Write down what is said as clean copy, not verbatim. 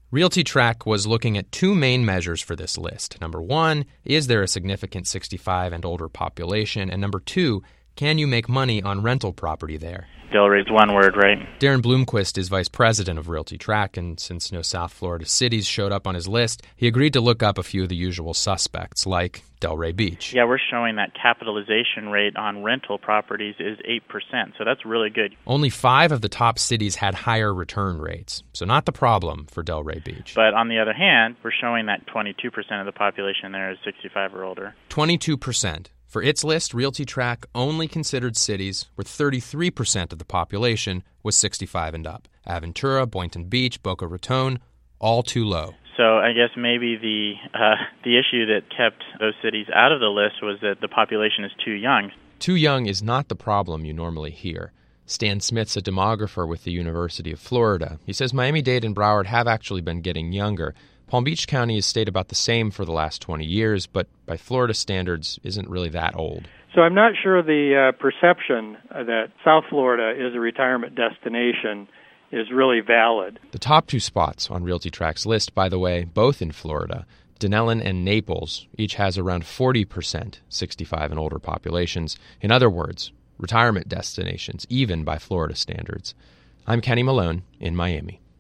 RealtyTrack was looking at two main measures for this list. Number one, is there a significant 65 and older population? And number two, can you make money on rental property there? Delray's one word, right? Darren Bloomquist is vice president of RealtyTrack, and since no South Florida cities showed up on his list, he agreed to look up a few of the usual suspects, like Delray Beach. Yeah, we're showing that capitalization rate on rental properties is 8%, so that's really good. Only 5 of the top cities had higher return rates, so not the problem for Delray Beach. But on the other hand, we're showing that 22% of the population there is 65 or older. 22%. For its list, RealtyTrack only considered cities where 33% of the population was 65 and up. Aventura, Boynton Beach, Boca Raton, all too low. So I guess maybe the issue that kept those cities out of the list was that the population is too young. Too young is not the problem you normally hear. Stan Smith's a demographer with the University of Florida. He says Miami-Dade and Broward have actually been getting younger. Palm Beach County has stayed about the same for the last 20 years, but by Florida standards, isn't really that old. So I'm not sure the perception that South Florida is a retirement destination is really valid. The top 2 spots on RealtyTrack's list, by the way, both in Florida, Denellen and Naples, each has around 40% 65 and older populations. In other words, retirement destinations, even by Florida standards. I'm Kenny Malone in Miami.